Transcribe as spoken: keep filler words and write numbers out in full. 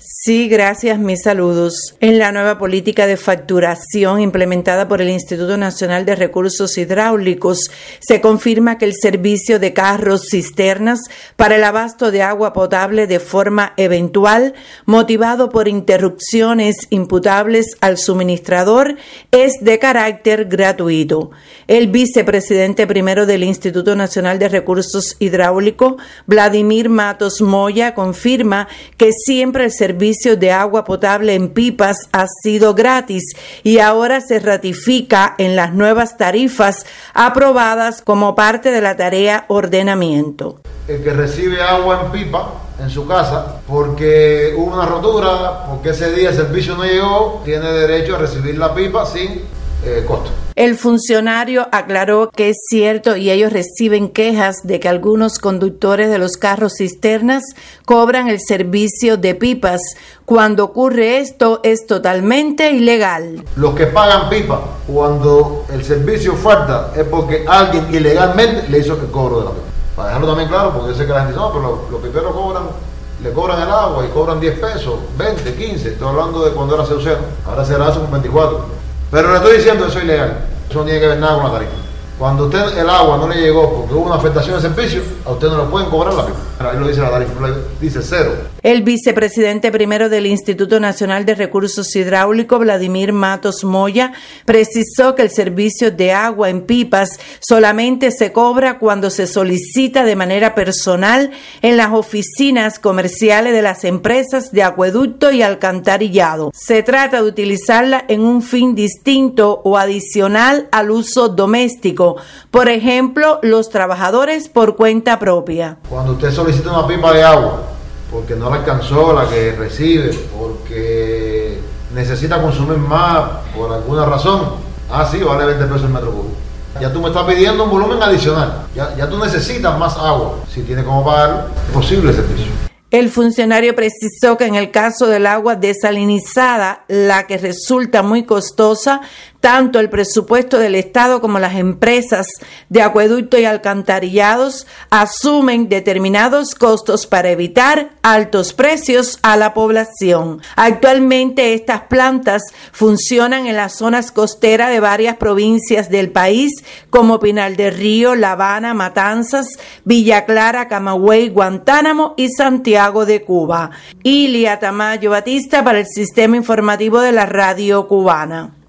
Sí, gracias, mis saludos. En la nueva política de facturación implementada por el Instituto Nacional de Recursos Hidráulicos, se confirma que el servicio de carros cisternas para el abasto de agua potable de forma eventual, motivado por interrupciones imputables al suministrador, es de carácter gratuito. El vicepresidente primero del Instituto Nacional de Recursos Hidráulicos, Vladimir Matos Moya, confirma que siempre el servicio servicio de agua potable en pipas ha sido gratis y ahora se ratifica en las nuevas tarifas aprobadas como parte de la tarea ordenamiento. El que recibe agua en pipa en su casa porque hubo una rotura, porque ese día el servicio no llegó, tiene derecho a recibir la pipa sin eh, costo. El funcionario aclaró que es cierto y ellos reciben quejas de que algunos conductores de los carros cisternas cobran el servicio de pipas. Cuando ocurre esto es totalmente ilegal. Los que pagan pipa cuando el servicio falta es porque alguien ilegalmente le hizo el cobro de la pipa. Para dejarlo también claro, porque yo sé que la gente no, pero los, los piperos cobran, le cobran el agua y cobran diez pesos, veinte, quince. Estoy hablando de cuando era Ceuceno, ahora será eso con veinticuatro. Pero le estoy diciendo eso es ilegal, eso no tiene que ver nada con la tarifa. Cuando usted el agua no le llegó porque hubo una afectación de servicio, a usted no le pueden cobrar la pipa. Ahí lo dice la tarifa, dice cero. El vicepresidente primero del Instituto Nacional de Recursos Hidráulicos, Vladimir Matos Moya, precisó que el servicio de agua en pipas solamente se cobra cuando se solicita de manera personal en las oficinas comerciales de las empresas de acueducto y alcantarillado. Se trata de utilizarla en un fin distinto o adicional al uso doméstico. Por ejemplo, los trabajadores por cuenta propia. Cuando usted solicita una pipa de agua, porque no la alcanzó la que recibe, porque necesita consumir más por alguna razón, ah sí, vale veinte pesos el metro cúbico. Ya tú me estás pidiendo un volumen adicional, ya, ya tú necesitas más agua. Si tiene cómo pagarlo, es posible el servicio. El funcionario precisó que en el caso del agua desalinizada, la que resulta muy costosa, tanto el presupuesto del Estado como las empresas de acueducto y alcantarillados asumen determinados costos para evitar altos precios a la población. Actualmente estas plantas funcionan en las zonas costeras de varias provincias del país como Pinal del Río, La Habana, Matanzas, Villa Clara, Camagüey, Guantánamo y Santiago de Cuba. Ilia Tamayo Batista para el Sistema Informativo de la Radio Cubana.